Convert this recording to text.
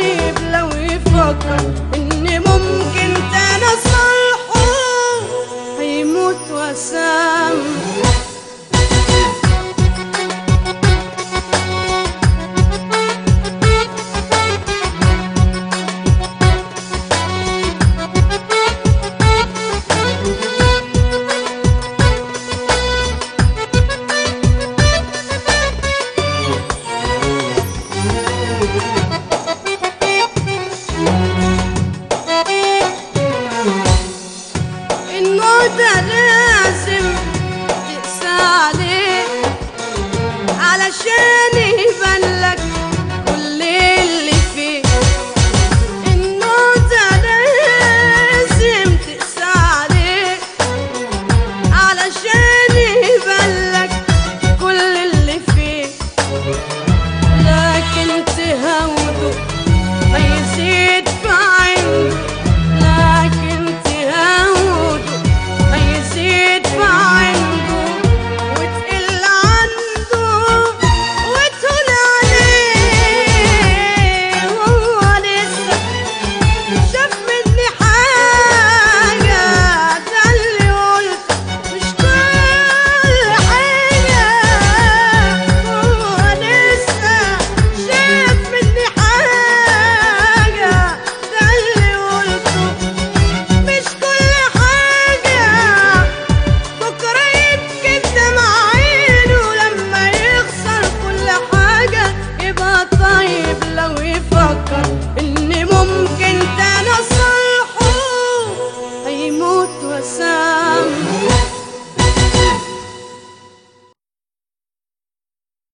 طيب لو يفكر إن ممكن تاني أصالحه هيموت وأسامحه. ده لازم تقسى عليه علشان يبانلك كل اللي فيه. انه ده لازم تقسى عليه علشان يبانلك كل اللي فيه. لكن تهوده هيزيد في عينه، لكن تهوده هيزيد في عنده وتقل عنده وتهون عليه. وهو لسه شاف مني حاجة، ده اللي قلته مش كل حاجة. وهو لسه شاف مني حاجة، ده اللي قلته مش كل حاجة. بكرة يتكتم عينه لما يخسر كل حاجة. يبقى طيب لو يفكر إن ممكن تاني أصالحه هيموت وأسامحه.